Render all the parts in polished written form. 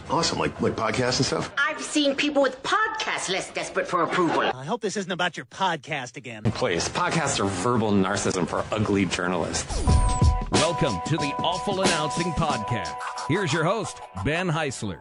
Awesome, like podcasts and stuff? I've seen people with podcasts less desperate for approval. I hope this isn't about your podcast again. Please, podcasts are verbal narcissism for ugly journalists. Welcome to the Awful Announcing Podcast. Here's your host, Ben Heisler.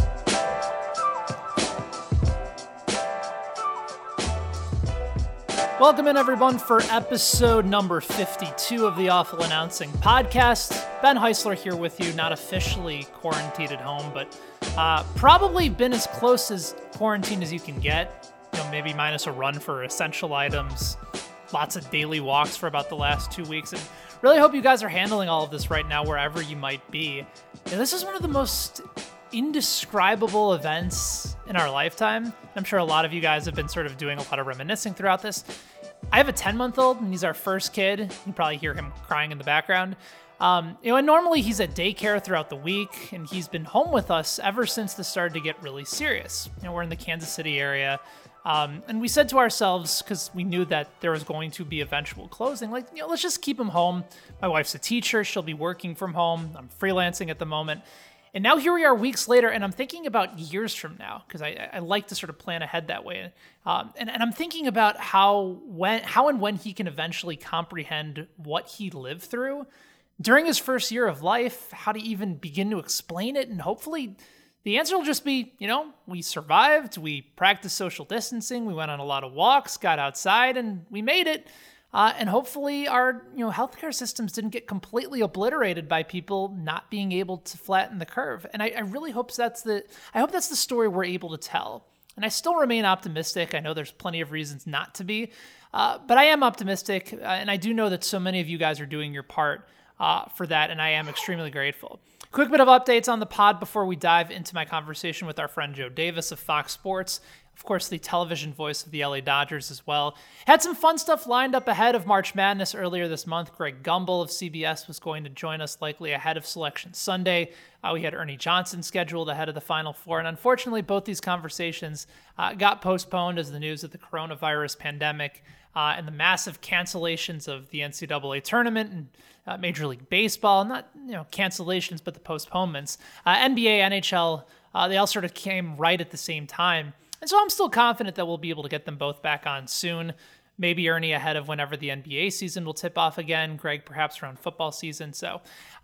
Welcome in, everyone, for episode number 52 of the Awful Announcing Podcast. Ben Heisler here with you, not officially quarantined at home, but probably been as close as quarantine as you can get. You know, maybe minus a run for essential items, lots of daily walks for about the last 2 weeks, and really hope you guys are handling all of this right now wherever you might be. And this is one of the most indescribable events in our lifetime. I'm sure a lot of you guys have been sort of doing a lot of reminiscing throughout this. I have a 10-month-old, and he's our first kid. You probably hear him crying in the background. And normally he's at daycare throughout the week, and he's been home with us ever since this started to get really serious. We're in the Kansas City area, and we said to ourselves, because we knew that there was going to be eventual closing, let's just keep him home. My wife's a teacher. She'll be working from home. I'm freelancing at the moment. And now here we are weeks later, and I'm thinking about years from now, because I like to sort of plan ahead that way. And I'm thinking about how and when he can eventually comprehend what he lived through during his first year of life, how to even begin to explain it. And hopefully the answer will just be, we survived, we practiced social distancing, we went on a lot of walks, got outside, and we made it. And hopefully our healthcare systems didn't get completely obliterated by people not being able to flatten the curve. And I really hope that's the story we're able to tell. And I still remain optimistic. I know there's plenty of reasons not to be, but I am optimistic, and I do know that so many of you guys are doing your part for that, and I am extremely grateful. Quick bit of updates on the pod before we dive into my conversation with our friend Joe Davis of Fox Sports. Of course, the television voice of the LA Dodgers as well. Had some fun stuff lined up ahead of March Madness earlier this month. Greg Gumbel of CBS was going to join us likely ahead of Selection Sunday. We had Ernie Johnson scheduled ahead of the Final Four. And unfortunately, both these conversations got postponed as the news of the coronavirus pandemic and the massive cancellations of the NCAA tournament and Major League Baseball. Not cancellations, but the postponements. NBA, NHL, they all sort of came right at the same time. And so I'm still confident that we'll be able to get them both back on soon. Maybe Ernie ahead of whenever the NBA season will tip off again. Greg perhaps around football season. So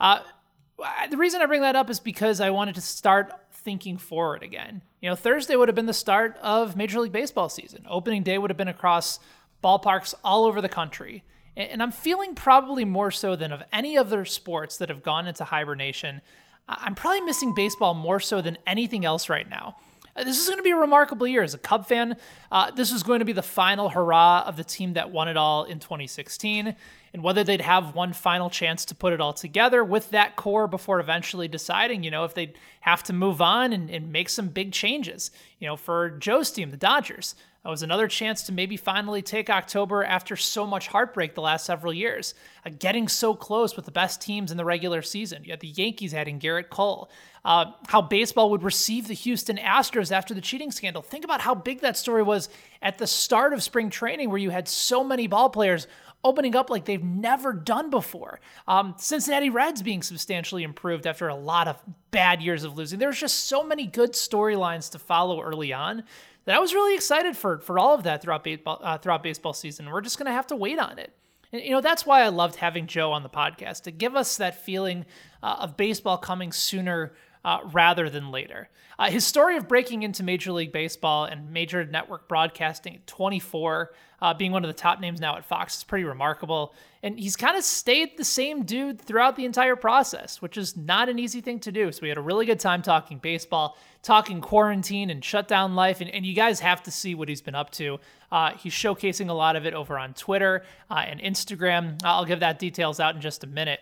the reason I bring that up is because I wanted to start thinking forward again. Thursday would have been the start of Major League Baseball season. Opening day would have been across ballparks all over the country. And I'm feeling probably more so than of any other sports that have gone into hibernation. I'm probably missing baseball more so than anything else right now. This is going to be a remarkable year. As a Cub fan, this is going to be the final hurrah of the team that won it all in 2016. And whether they'd have one final chance to put it all together with that core before eventually deciding, if they'd have to move on and make some big changes. For Joe's team, the Dodgers, that was another chance to maybe finally take October after so much heartbreak the last several years. Getting so close with the best teams in the regular season. You had the Yankees adding Garrett Cole. How baseball would receive the Houston Astros after the cheating scandal. Think about how big that story was at the start of spring training, where you had so many ball players opening up like they've never done before. Cincinnati Reds being substantially improved after a lot of bad years of losing. There was just so many good storylines to follow early on that I was really excited for all of that throughout baseball season. We're just going to have to wait on it. And, that's why I loved having Joe on the podcast, to give us that feeling of baseball coming sooner rather than later. His story of breaking into Major League Baseball and major network broadcasting at 24, being one of the top names now at Fox, is pretty remarkable. And he's kind of stayed the same dude throughout the entire process, which is not an easy thing to do. So we had a really good time talking baseball, talking quarantine and shutdown life. And you guys have to see what he's been up to. He's showcasing a lot of it over on Twitter and Instagram. I'll give that details out in just a minute.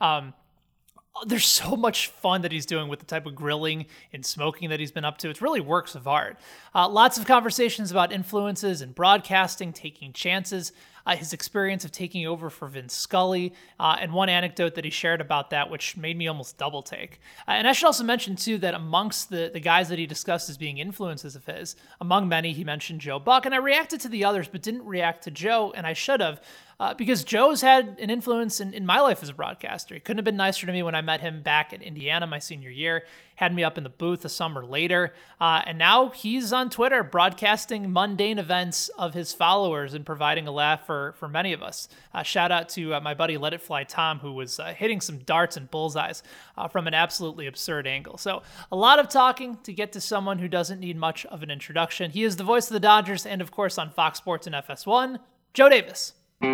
There's so much fun that he's doing with the type of grilling and smoking that he's been up to. It's really works of art. Lots of conversations about influences and broadcasting, taking chances, his experience of taking over for Vince Scully, and one anecdote that he shared about that, which made me almost double take. And I should also mention, too, that amongst the guys that he discussed as being influences of his, among many, he mentioned Joe Buck, and I reacted to the others, but didn't react to Joe, and I should have. because Joe's had an influence in my life as a broadcaster. He couldn't have been nicer to me when I met him back in Indiana my senior year, had me up in the booth a summer later, and now he's on Twitter broadcasting mundane events of his followers and providing a laugh for many of us. Shout out to my buddy Let It Fly Tom, who was hitting some darts and bullseyes from an absolutely absurd angle. So a lot of talking to get to someone who doesn't need much of an introduction. He is the voice of the Dodgers and, of course, on Fox Sports and FS1, Joe Davis.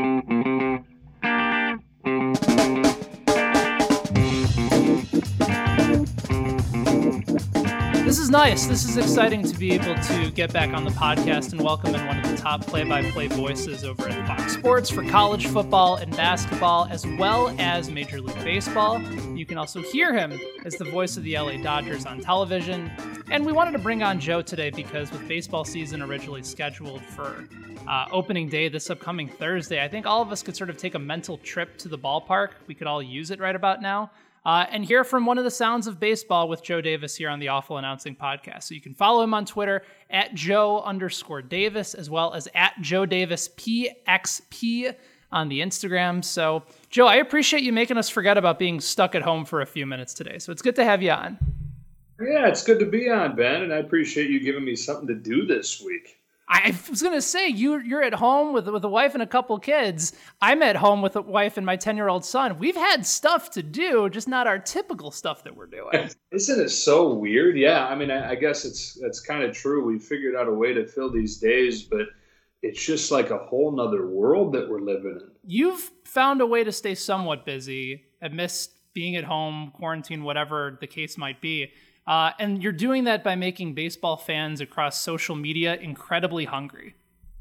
This is nice. This is exciting to be able to get back on the podcast and welcome in one of the top play-by-play voices over at Fox Sports for college football and basketball, as well as Major League Baseball. You can also hear him as the voice of the LA Dodgers on television. And we wanted to bring on Joe today because with baseball season originally scheduled for opening day this upcoming Thursday, I think all of us could sort of take a mental trip to the ballpark. We could all use it right about now. And hear from one of the sounds of baseball with Joe Davis here on the Awful Announcing Podcast. So you can follow him on Twitter at Joe_Davis, as well as at Joe Davis PXP on the Instagram. So, Joe, I appreciate you making us forget about being stuck at home for a few minutes today. So it's good to have you on. Yeah, it's good to be on, Ben, and I appreciate you giving me something to do this week. I was going to say, you're at home with a wife and a couple kids. I'm at home with a wife and my 10-year-old son. We've had stuff to do, just not our typical stuff that we're doing. Isn't it so weird? Yeah, I mean, I guess that's kind of true. We figured out a way to fill these days, but it's just like a whole nother world that we're living in. You've found a way to stay somewhat busy amidst being at home, quarantine, whatever the case might be. And you're doing that by making baseball fans across social media incredibly hungry.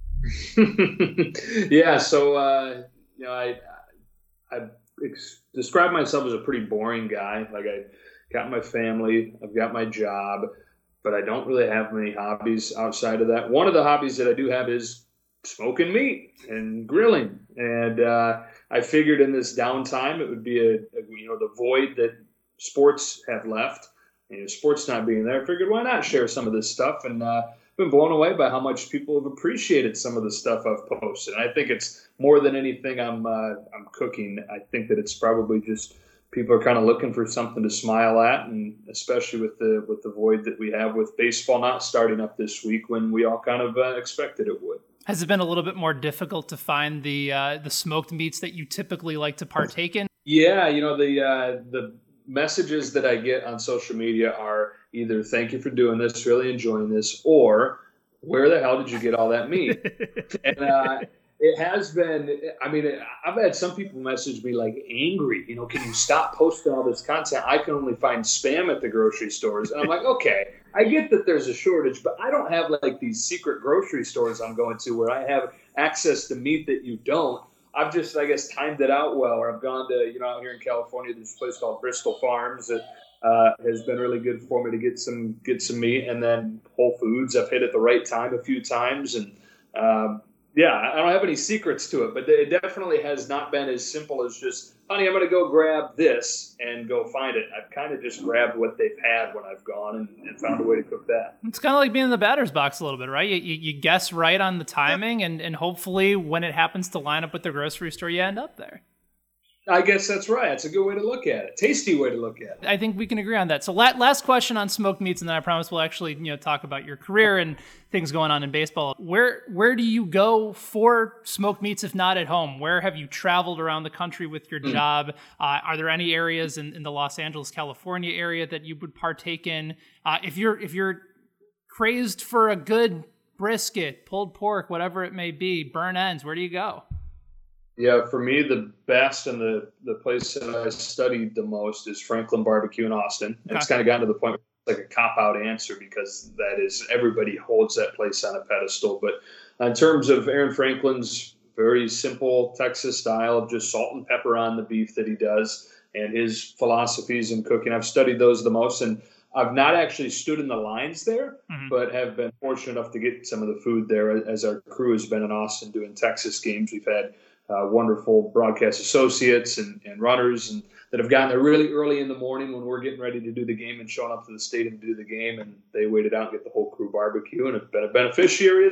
Yeah, so I describe myself as a pretty boring guy. Like, I got my family, I've got my job, but I don't really have many hobbies outside of that. One of the hobbies that I do have is smoking meat and grilling. And I figured in this downtime it would be the void that sports have left. Sports not being there, I figured why not share some of this stuff, and been blown away by how much people have appreciated some of the stuff I've posted. And I think it's more than anything I'm cooking. I think that it's probably just people are kind of looking for something to smile at, and especially with the void that we have with baseball not starting up this week when we all kind of expected it would. Has it been a little bit more difficult to find the smoked meats that you typically like to partake in? Yeah, the messages that I get on social media are either "thank you for doing this, really enjoying this," or "where the hell did you get all that meat?" And it has been, I mean, I've had some people message me like angry, can you stop posting all this content? I can only find spam at the grocery stores. And I'm like, okay, I get that there's a shortage, but I don't have like these secret grocery stores I'm going to where I have access to meat that you don't. I've just, I guess, timed it out well. Or I've gone to, out here in California, there's a place called Bristol Farms that has been really good for me to get some meat. And then Whole Foods, I've hit at the right time a few times. And I don't have any secrets to it, but it definitely has not been as simple as just, honey, I'm going to go grab this and go find it. I've kind of just grabbed what they've had when I've gone and found a way to cook that. It's kind of like being in the batter's box a little bit, right? You guess right on the timing, and hopefully when it happens to line up with the grocery store, you end up there. I guess that's right. It's a good way to look at it. Tasty way to look at it. I think we can agree on that. So last question on smoked meats, and then I promise we'll actually talk about your career and things going on in baseball. Where do you go for smoked meats if not at home? Where have you traveled around the country with your job? Are there any areas in the Los Angeles, California area that you would partake in? If you're crazed for a good brisket, pulled pork, whatever it may be, burn ends, where do you go? Yeah, for me, the best and the place that I studied the most is Franklin Barbecue in Austin. Okay. It's kind of gotten to the point where it's like a cop-out answer because that is, everybody holds that place on a pedestal. But in terms of Aaron Franklin's very simple Texas style of just salt and pepper on the beef that he does and his philosophies in cooking, I've studied those the most. And I've not actually stood in the lines there, but have been fortunate enough to get some of the food there as our crew has been in Austin doing Texas games. We've had wonderful broadcast associates and runners and that have gotten there really early in the morning when we're getting ready to do the game and showing up to the stadium to do the game, and they waited out and get the whole crew barbecue and have been a beneficiary of that.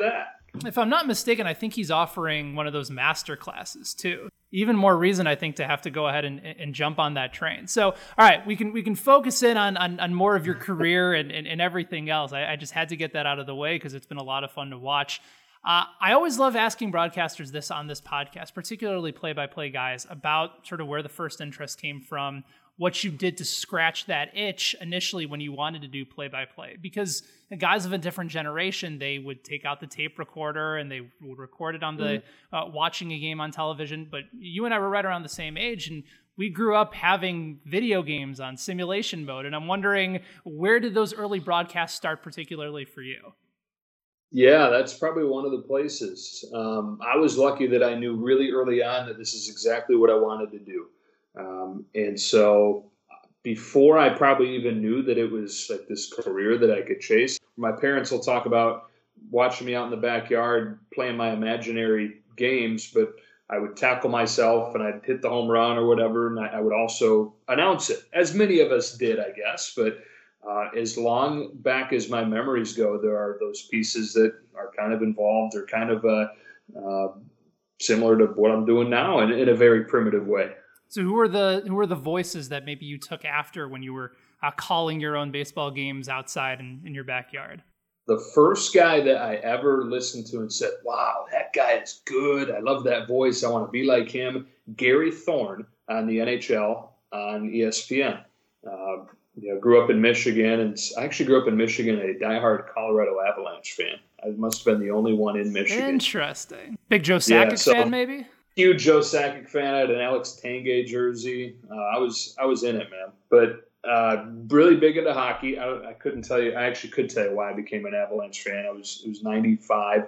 If I'm not mistaken, I think he's offering one of those master classes too. Even more reason, I think, to have to go ahead and jump on that train. So, all right, we can focus in on more of your career and everything else. I just had to get that out of the way because it's been a lot of fun to watch. I always love asking broadcasters this on this podcast, particularly play-by-play guys, about sort of where the first interest came from, what you did to scratch that itch initially when you wanted to do play-by-play. Because the guys of a different generation, they would take out the tape recorder and they would record it on the watching a game on television. But you and I were right around the same age, and we grew up having video games on simulation mode. And I'm wondering, where did those early broadcasts start particularly for you? Yeah, that's probably one of the places. I was lucky that I knew really early on that this is exactly what I wanted to do. And so before I probably even knew that it was like this career that I could chase, my parents will talk about watching me out in the backyard playing my imaginary games, but I would tackle myself and I'd hit the home run or whatever, and I would also announce it, as many of us did, I guess. But as long back as my memories go, there are those pieces that are kind of involved or kind of similar to what I'm doing now in a very primitive way. So who were the voices that maybe you took after when you were calling your own baseball games outside in your backyard? The first guy that I ever listened to and said, wow, that guy is good. I love that voice. I want to be like him. Gary Thorne on the NHL on ESPN. Grew up in Michigan, and I actually grew up in Michigan, a diehard Colorado Avalanche fan. I must have been the only one in Michigan. Interesting. Big Joe Sakic fan, maybe? Huge Joe Sakic fan. I had an Alex Tanguay jersey. I was in it, man. But really big into hockey. I couldn't tell you. I actually could tell you why I became an Avalanche fan. It was 95,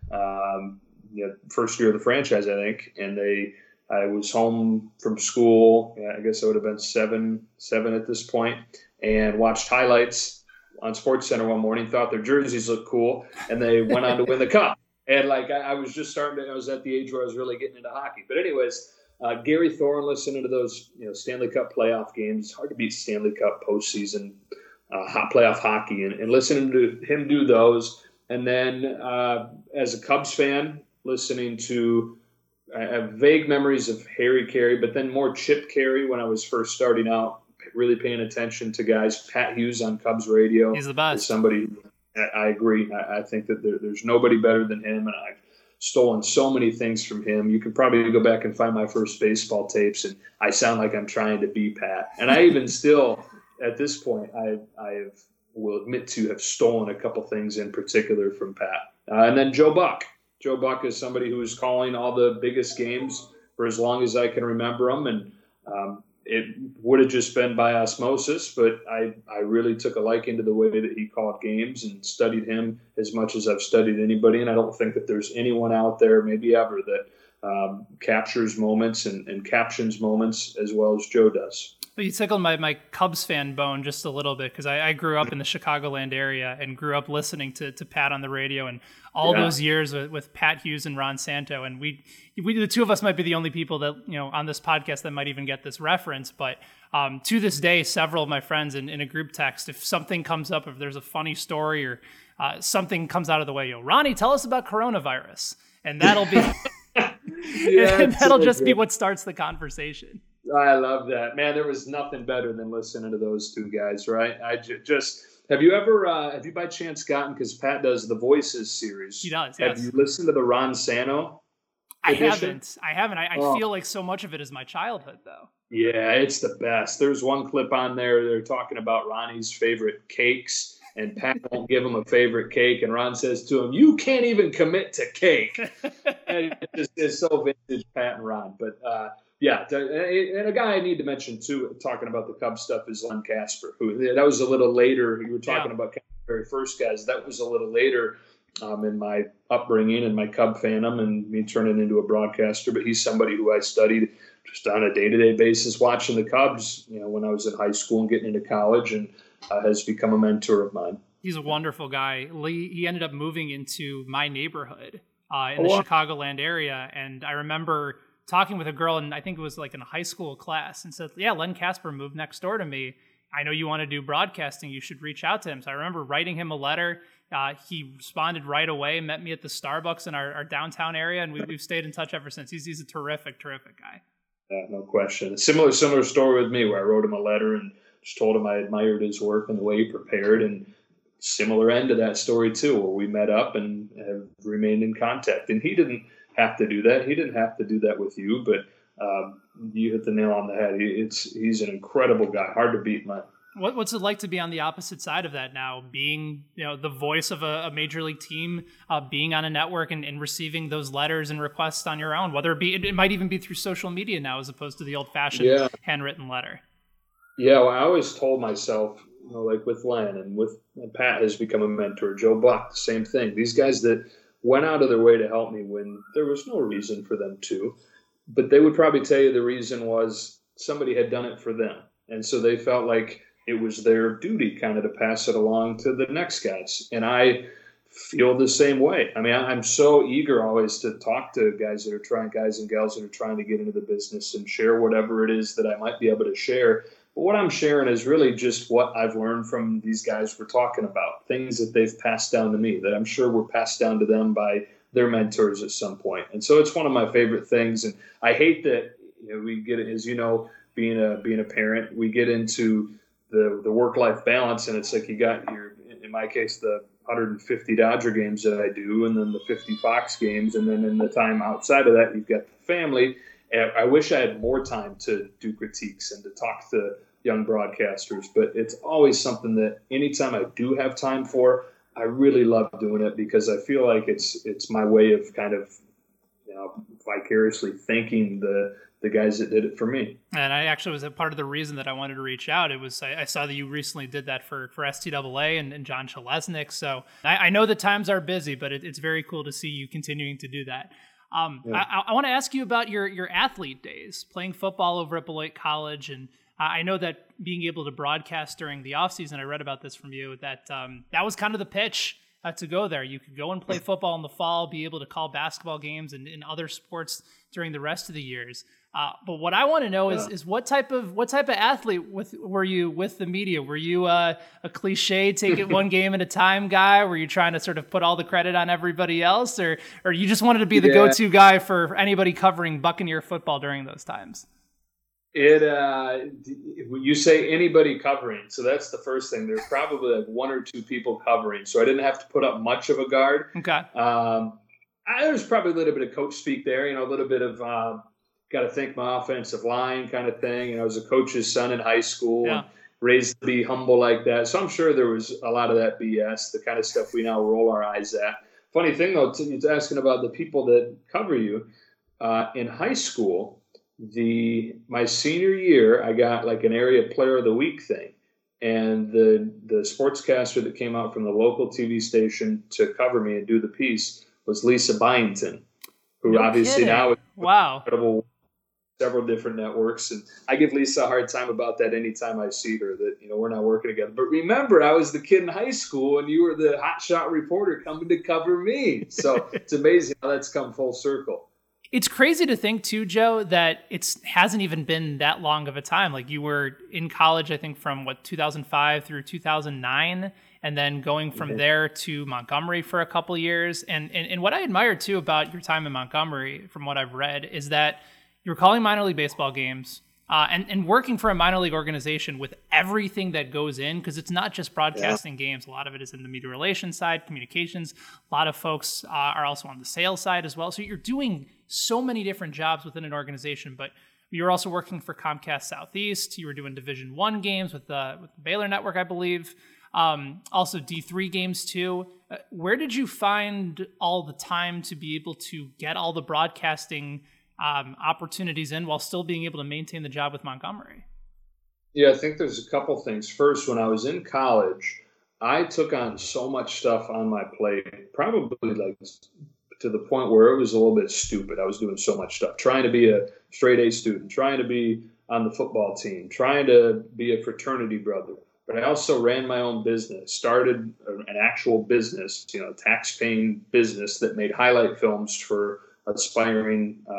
first year of the franchise, I think, and I was home from school. I guess I would have been seven at this point, and watched highlights on SportsCenter one morning. Thought their jerseys looked cool, and they went on to win the cup. And I was just I was at the age where I was really getting into hockey. But anyways, Gary Thorne, listening to those Stanley Cup playoff games. It's hard to beat Stanley Cup postseason hot playoff hockey, and listening to him do those. And then as a Cubs fan, listening to. I have vague memories of Harry Carey, but then more Chip Carey when I was first starting out, really paying attention to guys. Pat Hughes on Cubs radio. He's the best. Somebody, I agree. I think that there's nobody better than him, and I've stolen so many things from him. You can probably go back and find my first baseball tapes, and I sound like I'm trying to be Pat. And I even still, at this point, I will admit to have stolen a couple things in particular from Pat. And then Joe Buck. Joe Buck is somebody who was calling all the biggest games for as long as I can remember them, and it would have just been by osmosis, but I really took a liking to the way that he called games and studied him as much as I've studied anybody, and I don't think that there's anyone out there, maybe ever, that captures moments and captions moments as well as Joe does. But you tickled my Cubs fan bone just a little bit, because I grew up in the Chicagoland area and grew up listening to Pat on the radio, and all those years with Pat Hughes and Ron Santo. And we the two of us might be the only people that, on this podcast that might even get this reference. But to this day, several of my friends in a group text, if something comes up, if there's a funny story or something comes out of the way, Ronnie, tell us about coronavirus. And that'll be, and that'll just be what starts the conversation. I love that, man. There was nothing better than listening to those two guys, right? I just have you by chance gotten, because Pat does the Voices series. He does. Have you listened to the Ron Santo edition? I haven't. I feel like so much of it is my childhood, though. Yeah, it's the best. There's one clip on there. They're talking about Ronnie's favorite cakes, and Pat won't give him a favorite cake, and Ron says to him, "You can't even commit to cake." And it just is so vintage Pat and Ron, but. Yeah, and a guy I need to mention, too, talking about the Cubs stuff, is Len Kasper. That was a little later. You were talking about the very first guys. That was a little later in my upbringing and my Cub fandom and me turning into a broadcaster. But he's somebody who I studied just on a day-to-day basis, watching the Cubs, when I was in high school and getting into college, and has become a mentor of mine. He's a wonderful guy. He ended up moving into my neighborhood in the Chicagoland area, and I remember talking with a girl, and I think it was like in a high school class, and said, "Yeah, Len Kasper moved next door to me." I know you want to do broadcasting. You should reach out to him. So I remember writing him a letter. He responded right away, met me at the Starbucks in our downtown area, and we've stayed in touch ever since. He's a terrific guy. Yeah, no question. A similar story with me, where I wrote him a letter and just told him I admired his work and the way he prepared, and similar end to that story too, where we met up and have remained in contact. And he didn't have to do that. He didn't have to do that with you, but you hit the nail on the head. He's an incredible guy, hard to beat, man. What's it like to be on the opposite side of that now, being the voice of a major league team, being on a network and receiving those letters and requests on your own, whether it might even be through social media now as opposed to the old-fashioned handwritten letter? Yeah, well, I always told myself, like with Len and with Pat has become a mentor, Joe Buck, the same thing. These guys that went out of their way to help me when there was no reason for them to, but they would probably tell you the reason was somebody had done it for them. And so they felt like it was their duty kind of to pass it along to the next guys. And I feel the same way. I mean, I'm so eager always to talk to guys and gals that are trying to get into the business and share whatever it is that I might be able to share. But what I'm sharing is really just what I've learned from these guys we're talking about, things that they've passed down to me that I'm sure were passed down to them by their mentors at some point. And so it's one of my favorite things. And I hate that we get it, as you know, being a parent, we get into the work-life balance, and it's like you got in my case, the 150 Dodger games that I do, and then the 50 Fox games, and then in the time outside of that, you've got the family. And I wish I had more time to do critiques and to talk to young broadcasters, but it's always something that anytime I do have time for, I really love doing it because I feel like it's my way of kind of vicariously thanking the guys that did it for me. And I actually was a part of the reason that I wanted to reach out. It was I saw that you recently did that for STAA and John Chalesnik. So I know the times are busy, but it's very cool to see you continuing to do that. I want to ask you about your athlete days, playing football over at Beloit College. And I know that being able to broadcast during the offseason, I read about this from you, that was kind of the pitch to go there. You could go and play football in the fall, be able to call basketball games and other sports during the rest of the years. But what I want to know is what type of athlete were you with the media? Were you a cliche, take it one game at a time guy? Were you trying to sort of put all the credit on everybody else, or you just wanted to be the go-to guy for anybody covering Buccaneer football during those times? You say anybody covering, so that's the first thing. There's probably like one or two people covering, so I didn't have to put up much of a guard. Okay. There's probably a little bit of coach speak there, a little bit of got to think my offensive line kind of thing. I was a coach's son in high school, and raised to be humble like that. So I'm sure there was a lot of that BS, the kind of stuff we now roll our eyes at. Funny thing though, you're asking about the people that cover you. In high school, my senior year, I got like an area player of the week thing. And the sportscaster that came out from the local TV station to cover me and do the piece was Lisa Byington, who obviously now is incredible, several different networks. And I give Lisa a hard time about that anytime I see her, that, we're not working together. But remember, I was the kid in high school and you were the hotshot reporter coming to cover me. So it's amazing how that's come full circle. It's crazy to think too, Joe, that it hasn't even been that long of a time. Like you were in college, I think from 2005 through 2009, and then going from there to Montgomery for a couple years. And what I admire too about your time in Montgomery, from what I've read, is that you're calling minor league baseball games and working for a minor league organization with everything that goes in, because it's not just broadcasting games. A lot of it is in the media relations side, communications. A lot of folks are also on the sales side as well. So you're doing so many different jobs within an organization, but you're also working for Comcast Southeast. You were doing Division I games with the Baylor Network, I believe. Also D3 games too. Where did you find all the time to be able to get all the broadcasting opportunities in while still being able to maintain the job with Montgomery? Yeah, I think there's a couple things. First, when I was in college, I took on so much stuff on my plate, probably like to the point where it was a little bit stupid. I was doing so much stuff, trying to be a straight A student, trying to be on the football team, trying to be a fraternity brother. But I also ran my own business, started an actual business, tax-paying business that made highlight films for aspiring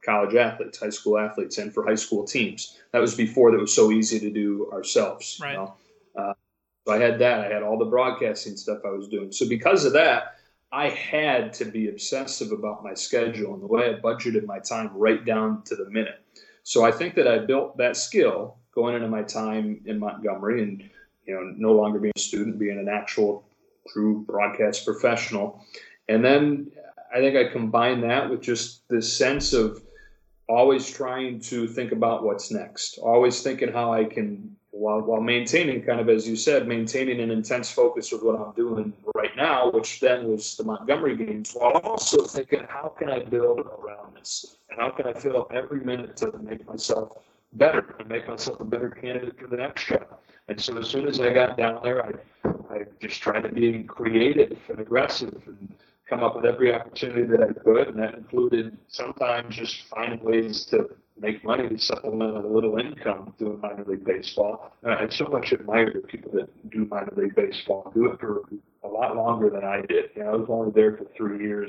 college athletes, high school athletes, and for high school teams. That was before that was so easy to do ourselves. Right. You know? So I had that. I had all the broadcasting stuff I was doing. So because of that, I had to be obsessive about my schedule and the way I budgeted my time right down to the minute. So I think that I built that skill going into my time in Montgomery and, no longer being a student, being an actual true broadcast professional. And then I think I combined that with just this sense of always trying to think about what's next, always thinking how I can, while maintaining kind of, as you said, maintaining an intense focus of what I'm doing right now, which then was the Montgomery games, while also thinking, how can I build around this? And how can I fill every minute to make myself better and make myself a better candidate for the next job? And so as soon as I got down there, I just tried to be creative and aggressive and come up with every opportunity that I could. And that included sometimes just finding ways to make money to supplement a little income doing minor league baseball. I so much admire the people that do minor league baseball, do it for a lot longer than I did. I was only there for 3 years.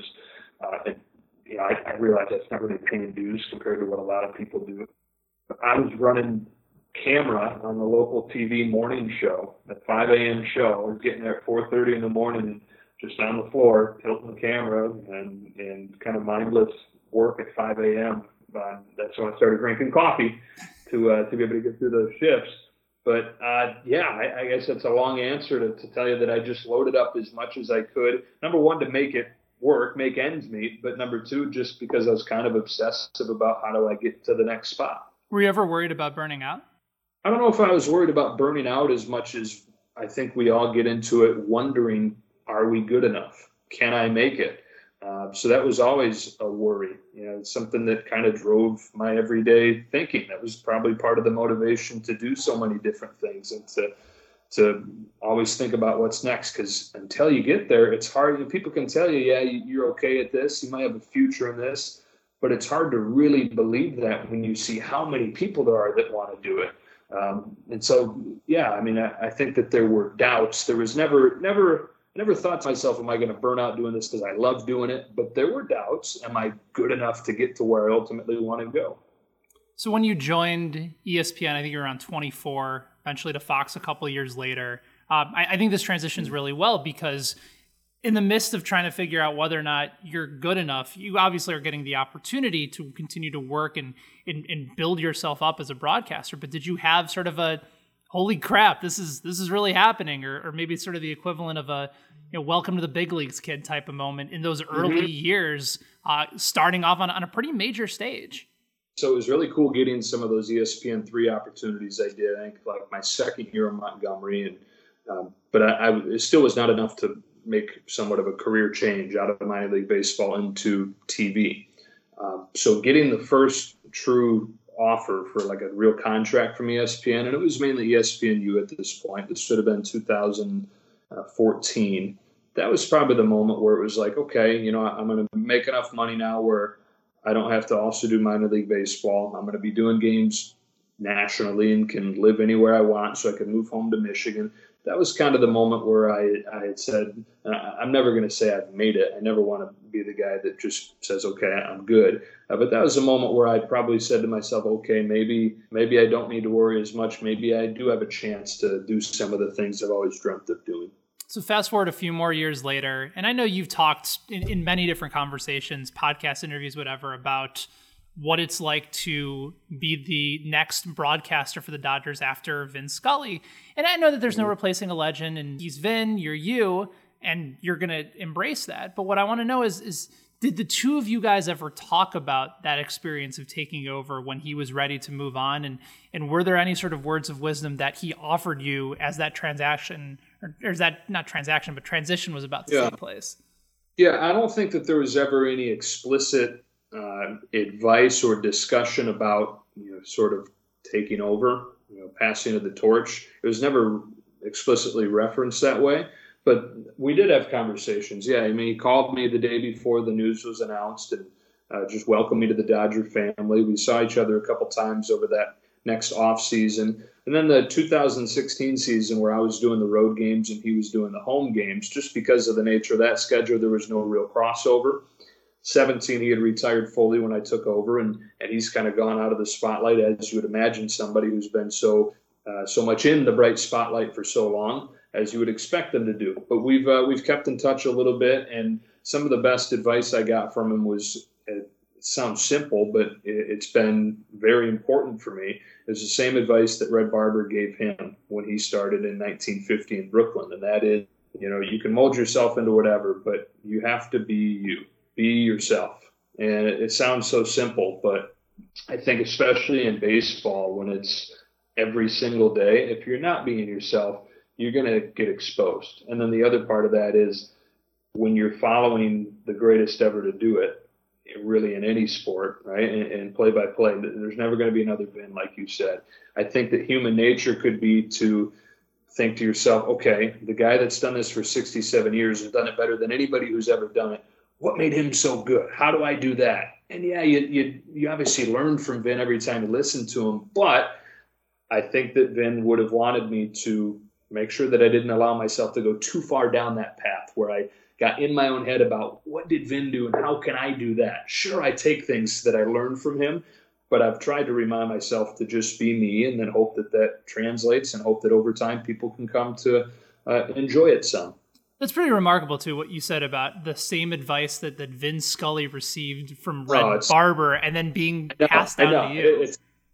I realized that's not really paying dues compared to what a lot of people do. I was running camera on the local TV morning show, the 5 a.m. show. I was getting there at 4:30 in the morning, just on the floor, tilting the camera and kind of mindless work at 5 a.m. That's when I started drinking coffee to be able to get through those shifts. But I guess that's a long answer to tell you that I just loaded up as much as I could. Number one, to make it work, make ends meet. But number two, just because I was kind of obsessive about how do I get to the next spot. Were you ever worried about burning out? I don't know if I was worried about burning out as much as I think we all get into it wondering, are we good enough? Can I make it? So that was always a worry. It's something that kind of drove my everyday thinking. That was probably part of the motivation to do so many different things and to always think about what's next. Because until you get there, it's hard. People can tell you, yeah, you're okay at this. You might have a future in this. But it's hard to really believe that when you see how many people there are that want to do it. And so, I think that there were doubts. There was never thought to myself, am I going to burn out doing this because I love doing it? But there were doubts. Am I good enough to get to where I ultimately want to go? So when you joined ESPN, I think you were around 24, eventually to Fox a couple of years later. I think this transitions really well because in the midst of trying to figure out whether or not you're good enough, you obviously are getting the opportunity to continue to work and build yourself up as a broadcaster. But did you have sort of a, holy crap, this is really happening, or maybe sort of the equivalent of a welcome to the big leagues kid type of moment in those early years, starting off on a pretty major stage? So it was really cool getting some of those ESPN3 opportunities I did. I think like my second year in Montgomery, but it still was not enough to make somewhat of a career change out of minor league baseball into TV. So getting the first true offer for like a real contract from ESPN, and it was mainly ESPNU at this point. This should have been 2014. That was probably the moment where it was like, okay, I'm going to make enough money now where I don't have to also do minor league baseball. I'm going to be doing games nationally and can live anywhere I want, so I can move home to Michigan. That was kind of the moment where I had said, I'm never going to say I've made it. I never want to be the guy that just says, okay, I'm good. But that was a moment where I probably said to myself, okay, maybe I don't need to worry as much. Maybe I do have a chance to do some of the things I've always dreamt of doing. So fast forward a few more years later, and I know you've talked in many different conversations, podcasts, interviews, whatever, about what it's like to be the next broadcaster for the Dodgers after Vin Scully. And I know that there's no replacing a legend, and he's Vin, you're you, and you're going to embrace that. But what I want to know is did the two of you guys ever talk about that experience of taking over when he was ready to move on? And were there any sort of words of wisdom that he offered you as that transaction, or is that not transaction, but transition was about to take place? Yeah, I don't think that there was ever any explicit advice or discussion about sort of taking over, passing of the torch. It was never explicitly referenced that way, but we did have conversations. Yeah, I mean, he called me the day before the news was announced and just welcomed me to the Dodger family. We saw each other a couple times over that next off season, and then the 2016 season where I was doing the road games and he was doing the home games. Just because of the nature of that schedule, there was no real crossover. 17, he had retired fully when I took over, and he's kind of gone out of the spotlight, as you would imagine somebody who's been so much in the bright spotlight for so long, as you would expect them to do. But we've kept in touch a little bit, and some of the best advice I got from him was, it sounds simple, but it's been very important for me. It's the same advice that Red Barber gave him when he started in 1950 in Brooklyn, and that is, you can mold yourself into whatever, but you have to be you. Be yourself. And it sounds so simple, but I think especially in baseball, when it's every single day, if you're not being yourself, you're going to get exposed. And then the other part of that is when you're following the greatest ever to do it, really in any sport, right, and play-by-play, there's never going to be another Vin, like you said. I think that human nature could be to think to yourself, okay, the guy that's done this for 67 years has done it better than anybody who's ever done it. What made him so good? How do I do that? And yeah, you obviously learn from Vin every time you listen to him, but I think that Vin would have wanted me to make sure that I didn't allow myself to go too far down that path where I got in my own head about what did Vin do and how can I do that? Sure, I take things that I learned from him, but I've tried to remind myself to just be me and then hope that that translates and hope that over time people can come to enjoy it some. That's pretty remarkable, too, what you said about the same advice that Vin Scully received from Red Barber and then being passed down to you.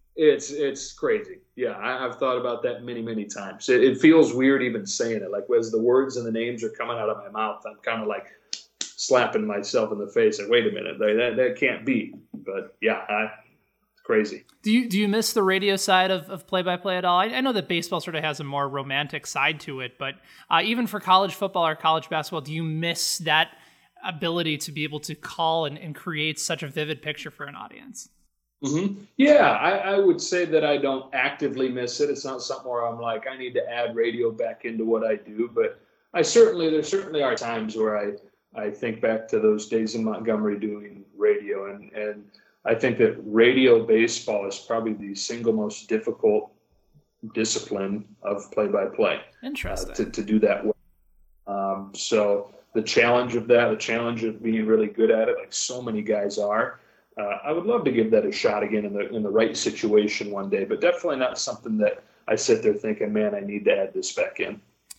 It's crazy. Yeah, I've thought about that many, many times. It feels weird even saying it. Like, as the words and the names are coming out of my mouth, I'm kind of like slapping myself in the face. Like, wait a minute, that can't be. But, yeah, it's crazy. Do you miss the radio side of play-by-play at all? I know that baseball sort of has a more romantic side to it, but even for college football or college basketball, do you miss that ability to be able to call and create such a vivid picture for an audience? Mm-hmm. Yeah, I would say that I don't actively miss it. It's not something where I'm like, I need to add radio back into what I do, but there certainly are times where I think back to those days in Montgomery doing radio, and I think that radio baseball is probably the single most difficult discipline of play-by-play. Interesting. To do that well. So the challenge of that, the challenge of being really good at it, like so many guys are, I would love to give that a shot again in the right situation one day, but definitely not something that I sit there thinking, man, I need to add this back in.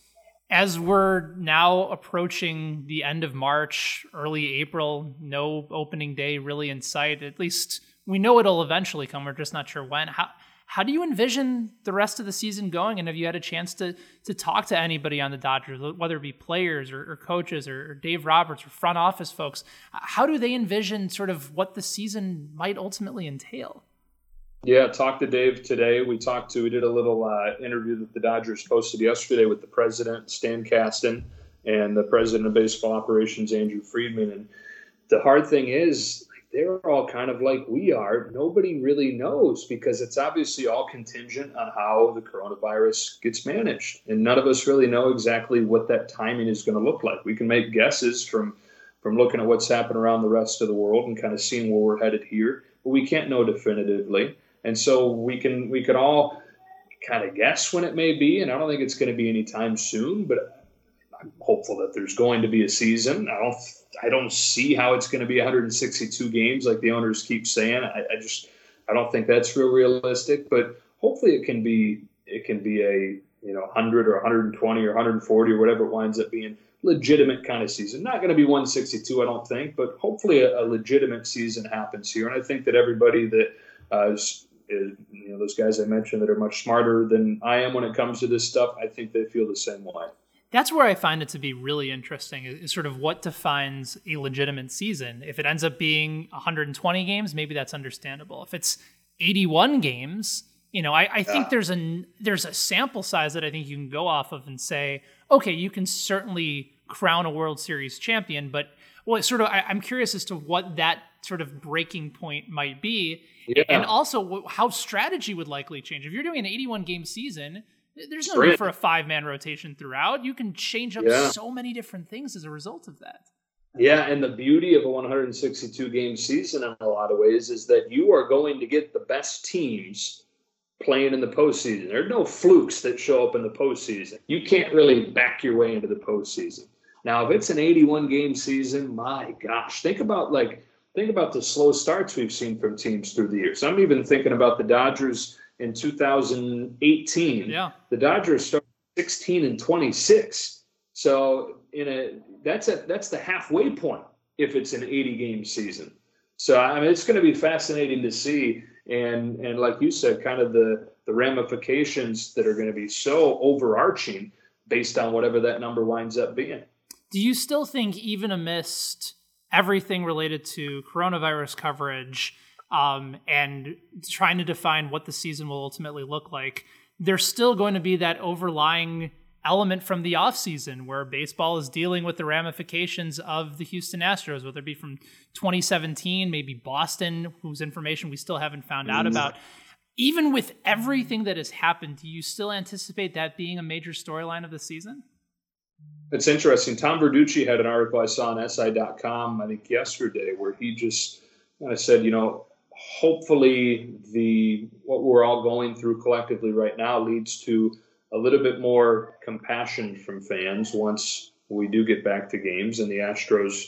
As we're now approaching the end of March, early April, no opening day really in sight. At least we know it'll eventually come. We're just not sure when. How do you envision the rest of the season going? And have you had a chance to talk to anybody on the Dodgers, whether it be players or coaches or Dave Roberts or front office folks? How do they envision sort of what the season might ultimately entail? Yeah, talked to Dave today. We did a little interview that the Dodgers posted yesterday with the president, Stan Kasten, and the president of baseball operations, Andrew Friedman. And the hard thing is, they're all kind of like we are. Nobody really knows because it's obviously all contingent on how the coronavirus gets managed. And none of us really know exactly what that timing is going to look like. We can make guesses from looking at what's happened around the rest of the world and kind of seeing where we're headed here, but we can't know definitively. And so we can all kind of guess when it may be, and I don't think it's going to be anytime soon, but I'm hopeful that there's going to be a season. I don't see how it's going to be 162 games like the owners keep saying. I don't think that's real realistic, but hopefully it can be a 100 or 120 or 140 or whatever it winds up being, legitimate kind of season. Not going to be 162, I don't think, but hopefully a legitimate season happens here. And I think that everybody that those guys I mentioned that are much smarter than I am when it comes to this stuff, I think they feel the same way. That's where I find it to be really interesting is sort of what defines a legitimate season. If it ends up being 120 games, maybe that's understandable. If it's 81 games, I think there's a sample size that I think you can go off of and say, okay, you can certainly crown a World Series champion, but I'm curious as to what that sort of breaking point might be. Yeah. And also how strategy would likely change. If you're doing an 81-game season, there's no need for a 5-man rotation throughout. You can change up so many different things as a result of that. Yeah, and the beauty of a 162-game season in a lot of ways is that you are going to get the best teams playing in the postseason. There are no flukes that show up in the postseason. You can't really back your way into the postseason. Now, if it's an 81 game season, my gosh, think about the slow starts we've seen from teams through the years. I'm even thinking about the Dodgers in 2018. Yeah. The Dodgers started 16-26. So that's the halfway point if it's an 80 game season. So I mean, it's going to be fascinating to see, and like you said, kind of the ramifications that are going to be so overarching based on whatever that number winds up being. Do you still think, even amidst everything related to coronavirus coverage and trying to define what the season will ultimately look like, there's still going to be that overlying element from the offseason where baseball is dealing with the ramifications of the Houston Astros, whether it be from 2017, maybe Boston, whose information we still haven't found out about. Even with everything that has happened, do you still anticipate that being a major storyline of the season? It's interesting. Tom Verducci had an article I saw on SI.com, I think yesterday, where he just said, hopefully what we're all going through collectively right now leads to a little bit more compassion from fans once we do get back to games and the Astros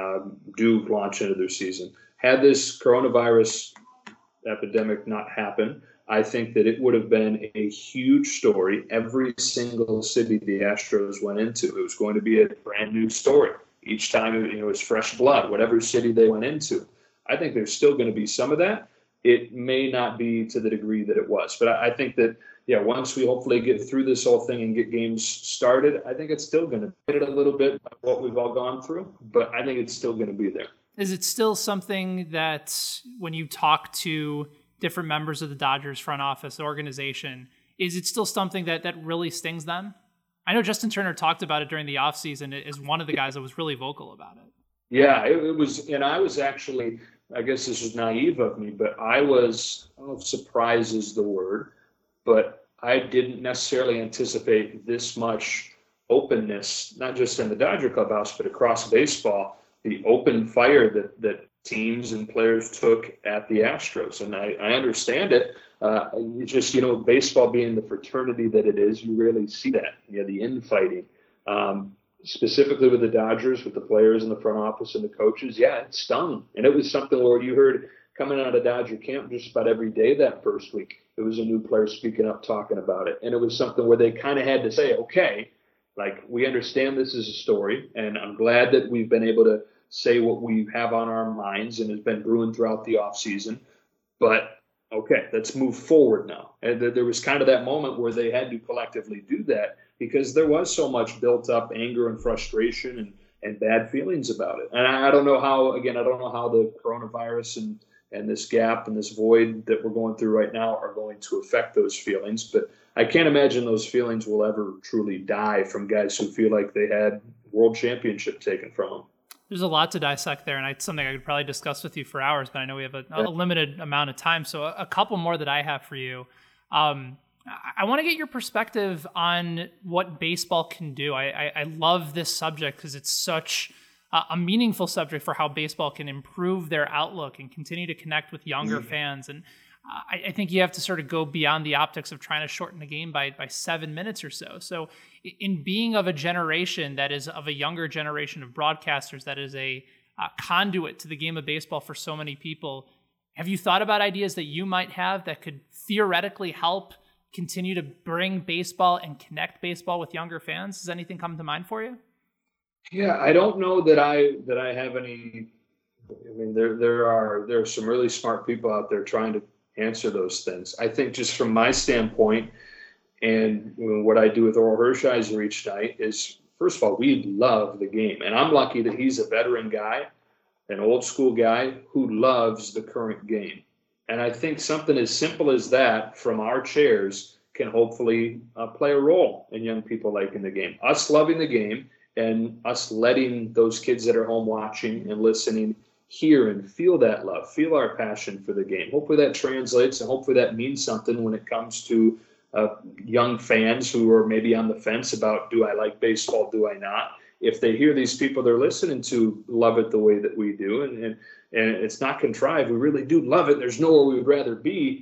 do launch into their season. Had this coronavirus epidemic not happen, I think that it would have been a huge story. Every single city the Astros went into, it was going to be a brand new story. Each time it was fresh blood, whatever city they went into. I think there's still going to be some of that. It may not be to the degree that it was. But I think that, once we hopefully get through this whole thing and get games started, I think it's still going to hit it a little bit of what we've all gone through. But I think it's still going to be there. Is it still something that when you talk to different members of the Dodgers front office organization, is it still something that really stings them? I know Justin Turner talked about it during the offseason as one of the guys that was really vocal about it. Yeah, it was, and I was actually, I guess this is naive of me, but I don't know if surprise is the word, but I didn't necessarily anticipate this much openness, not just in the Dodger clubhouse, but across baseball, the open fire that teams and players took at the Astros. And I understand it. Baseball being the fraternity that it is, you rarely see that, the infighting. Specifically with the Dodgers, with the players in the front office and the coaches, it stung. And it was something where you heard coming out of Dodger camp just about every day that first week, there was a new player speaking up, talking about it. And it was something where they kind of had to say, okay, we understand this is a story, and I'm glad that we've been able to say what we have on our minds and has been brewing throughout the offseason. But, okay, let's move forward now. And there was kind of that moment where they had to collectively do that because there was so much built up anger and frustration and bad feelings about it. And I don't know how the coronavirus and this gap and this void that we're going through right now are going to affect those feelings. But I can't imagine those feelings will ever truly die from guys who feel like they had world championship taken from them. There's a lot to dissect there, and it's something I could probably discuss with you for hours, but I know we have a limited amount of time. So a couple more that I have for you. I want to get your perspective on what baseball can do. I love this subject because it's such a meaningful subject for how baseball can improve their outlook and continue to connect with younger fans. And I think you have to sort of go beyond the optics of trying to shorten the game by 7 minutes or so. So in being of a generation that is of a younger generation of broadcasters, that is a conduit to the game of baseball for so many people, have you thought about ideas that you might have that could theoretically help continue to bring baseball and connect baseball with younger fans? Does anything come to mind for you? Yeah, I don't know that I have any. I mean, there are some really smart people out there trying to answer those things. I think just from my standpoint, and what I do with Oral Hershiser each night is, first of all, we love the game, and I'm lucky that he's a veteran guy, an old school guy who loves the current game. And I think something as simple as that from our chairs can hopefully play a role in young people liking the game. Us loving the game and us letting those kids that are home watching and listening hear and feel that love, feel our passion for the game. Hopefully that translates, and hopefully that means something when it comes to young fans who are maybe on the fence about, do I like baseball, do I not? If they hear these people they're listening to love it the way that we do, and it's not contrived, we really do love it, there's nowhere we would rather be,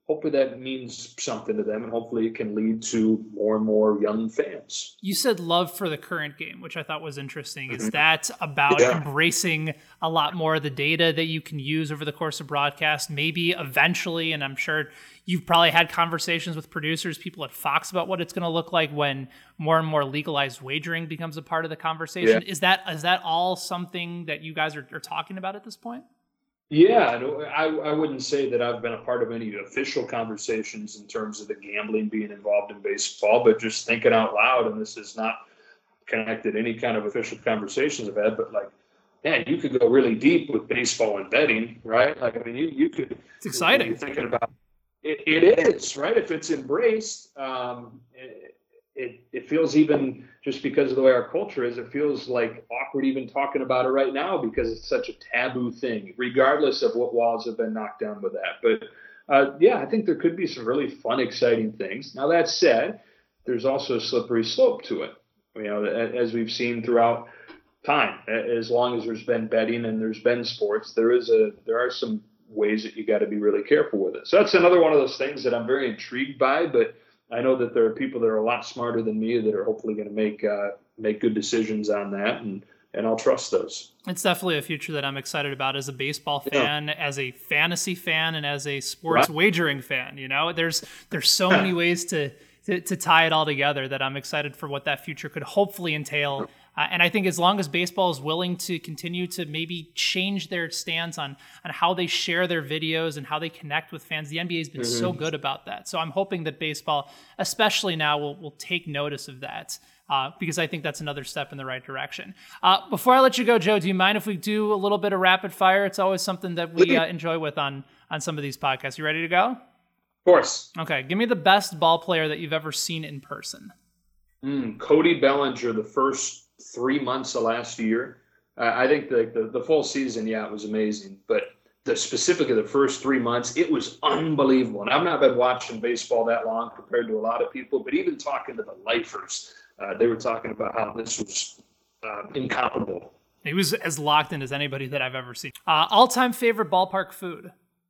hopefully that means something to them, and hopefully it can lead to more and more young fans. You said love for the current game, which I thought was interesting. Is that about embracing a lot more of the data that you can use over the course of broadcast? Maybe eventually, and I'm sure you've probably had conversations with producers, people at Fox, about what it's going to look like when more and more legalized wagering becomes a part of the conversation. Yeah. Is that all something that you guys are talking about at this point? Yeah, I wouldn't say that I've been a part of any official conversations in terms of the gambling being involved in baseball, but just thinking out loud, and this is not connected to any kind of official conversations I've had, but like, man, you could go really deep with baseball and betting, right? Like, I mean, you could. It's exciting. You're thinking about it is, right? If it's embraced, it feels, even just because of the way our culture is, it feels like awkward even talking about it right now because it's such a taboo thing, regardless of what walls have been knocked down with that. But yeah, I think there could be some really fun, exciting things. Now, that said, there's also a slippery slope to it. You know, as we've seen throughout time, as long as there's been betting and there's been sports, there are some ways that you got to be really careful with it. So that's another one of those things that I'm very intrigued by, but I know that there are people that are a lot smarter than me that are hopefully going to make good decisions on that, and I'll trust those. It's definitely a future that I'm excited about as a baseball fan, as a fantasy fan, and as a sports wagering fan. You know, there's so many ways to tie it all together that I'm excited for what that future could hopefully entail. And I think as long as baseball is willing to continue to maybe change their stance on how they share their videos and how they connect with fans, the NBA has been so good about that. So I'm hoping that baseball, especially now, will take notice of that because I think that's another step in the right direction. Before I let you go, Joe, do you mind if we do a little bit of rapid fire? It's always something that we enjoy with on some of these podcasts. You ready to go? Of course. Okay. Give me the best ball player that you've ever seen in person. Cody Bellinger, the first 3 months of last year. I think the full season, it was amazing. But specifically the first 3 months, it was unbelievable. And I've not been watching baseball that long compared to a lot of people, but even talking to the lifers, they were talking about how this was incomparable. He was as locked in as anybody that I've ever seen. All-time favorite ballpark food?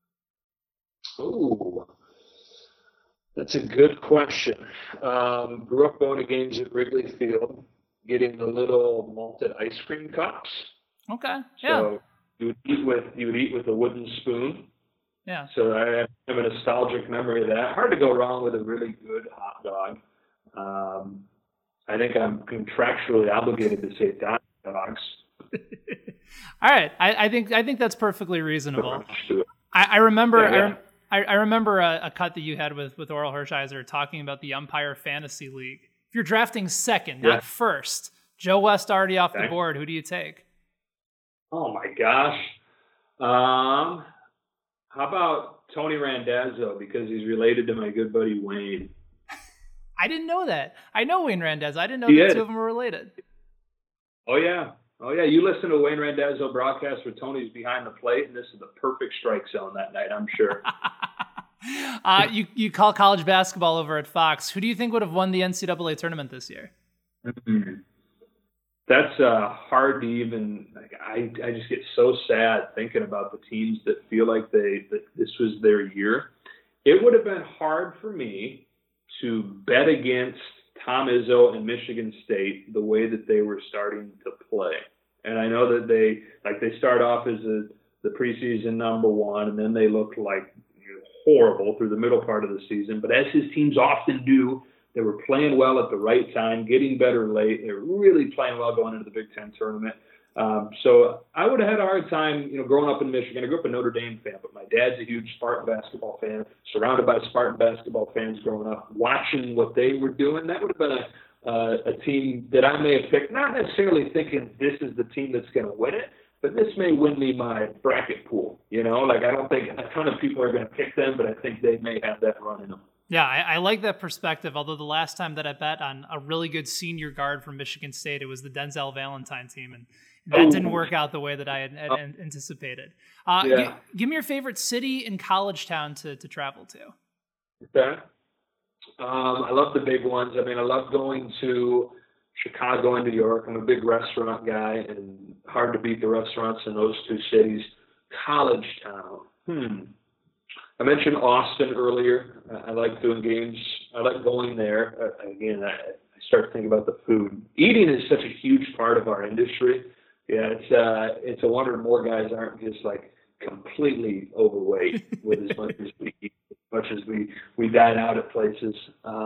Ooh, that's a good question. Grew up going to games at Wrigley Field, getting the little malted ice cream cups. Okay, yeah. So you would eat with a wooden spoon. Yeah. So I have a nostalgic memory of that. Hard to go wrong with a really good hot dog. I think I'm contractually obligated to say dogs. All right, I think that's perfectly reasonable. I remember. Yeah. I remember a cut that you had with Oral Hershiser talking about the Umpire Fantasy League. If you're drafting second, not first, Joe West already off the board, who do you take? Oh, my gosh. How about Tony Randazzo, because he's related to my good buddy Wayne? I didn't know that. I know Wayne Randazzo. I didn't know the two of them were related. Oh, yeah. You listen to Wayne Randazzo broadcast where Tony's behind the plate, and this is the perfect strike zone that night, I'm sure. You call college basketball over at Fox. Who do you think would have won the NCAA tournament this year? That's hard to even. I just get so sad thinking about the teams that feel like that this was their year. It would have been hard for me to bet against Tom Izzo and Michigan State the way that they were starting to play. And I know that they start off as the preseason number one, and then they looked like horrible through the middle part of the season. But as his teams often do, they were playing well at the right time, getting better late. They were really playing well going into the Big Ten tournament. So I would have had a hard time, growing up in Michigan. I grew up a Notre Dame fan, but my dad's a huge Spartan basketball fan, surrounded by Spartan basketball fans growing up, watching what they were doing. That would have been a team that I may have picked, not necessarily thinking this is the team that's going to win it, but this may win me my bracket pool. I don't think a ton of people are going to pick them, but I think they may have that run in them. Yeah, I like that perspective, although the last time that I bet on a really good senior guard from Michigan State, it was the Denzel Valentine team, and that didn't work out the way that I had anticipated. Give me your favorite city and college town to travel to. Okay. I love the big ones. I love going to Chicago and New York. I'm a big restaurant guy, and hard to beat the restaurants in those two cities. College town. I mentioned Austin earlier. I like doing games. I like going there. Again, I start thinking about the food. Eating is such a huge part of our industry. Yeah, it's a wonder more guys aren't just like completely overweight with as much as we eat, as much as we dine out at places.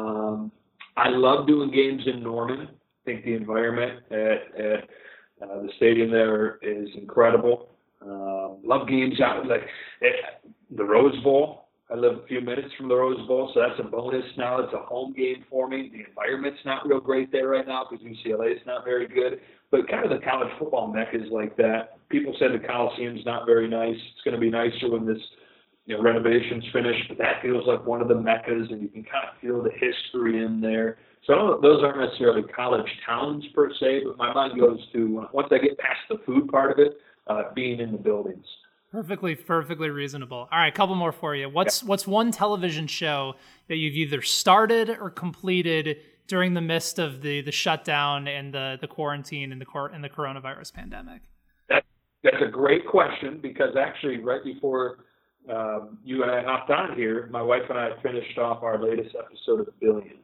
I love doing games in Norman. I think the environment at the stadium there is incredible. Love games out like the Rose Bowl. I live a few minutes from the Rose Bowl, so that's a bonus now. It's a home game for me. The environment's not real great there right now because UCLA is not very good. But kind of the college football meccas like that. People said the Coliseum's not very nice. It's going to be nicer when this renovation's finished, but that feels like one of the meccas, and you can kind of feel the history in there. So those aren't necessarily college towns per se, but my mind goes to, once I get past the food part of it, being in the buildings. Perfectly reasonable. All right, a couple more for you. What's one television show that you've either started or completed during the midst of the shutdown and the quarantine and the coronavirus pandemic? That's a great question, because actually right before you and I hopped on here, my wife and I finished off our latest episode of Billions.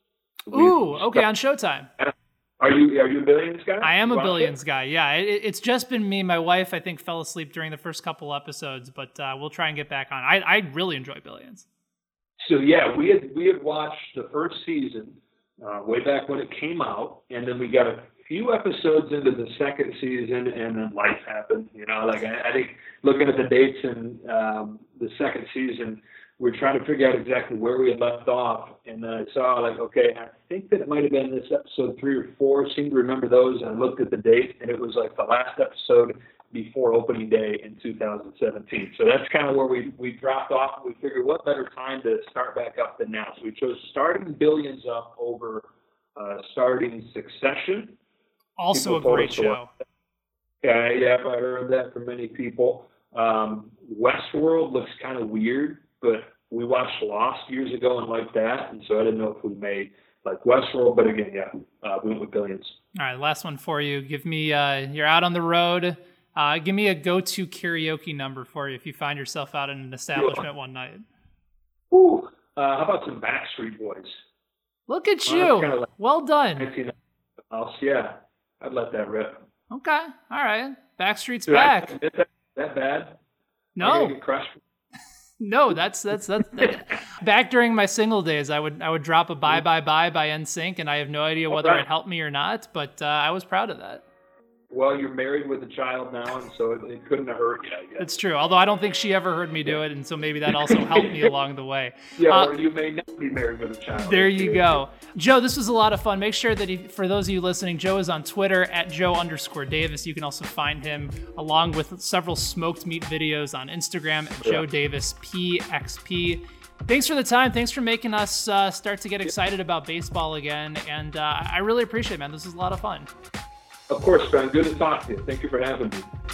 Ooh, okay, on Showtime. Are you a Billions guy? I am a Billions guy, yeah. It's just been me. My wife, I think, fell asleep during the first couple episodes, but we'll try and get back on. I really enjoy Billions. So, yeah, we had watched the first season way back when it came out, and then we got a few episodes into the second season, and then life happened. I think looking at the dates in the second season, we're trying to figure out exactly where we had left off, and then I saw, okay, I think that it might have been this episode 3 or 4. Seemed to remember those, and I looked at the date, and it was like the last episode before opening day in 2017. So that's kind of where we dropped off. We figured what better time to start back up than now. So we chose starting Billions up over starting Succession. Also people a great show. Yeah, I heard that from many people. Westworld looks kind of weird, but we watched Lost years ago and liked that, and so I didn't know if we made like Westworld, but again, we went with Billions. All right, last one for you. Give me, you're out on the road. Give me a go-to karaoke number for you if you find yourself out in an establishment one night. Ooh, how about some Backstreet Boys? Look at you. Kind of like well done. Yeah, I'd let that rip. Okay, all right. Backstreet's back. Is that bad? No. No, that's back during my single days. I would drop a Bye Bye Bye by NSYNC, and I have no idea whether it helped me or not, but I was proud of that. Well, you're married with a child now, and so it couldn't have hurt you, I guess. It's true, although I don't think she ever heard me do it, and so maybe that also helped me along the way. Yeah, or you may not be married with a child. There you go. Joe, this was a lot of fun. Make sure that for those of you listening, Joe is on Twitter at Joe_Davis. You can also find him along with several smoked meat videos on Instagram at Joe Davis PXP. Thanks for the time. Thanks for making us start to get excited about baseball again, and I really appreciate it, man. This is a lot of fun. Of course, Ben. Good to talk to you. Thank you for having me.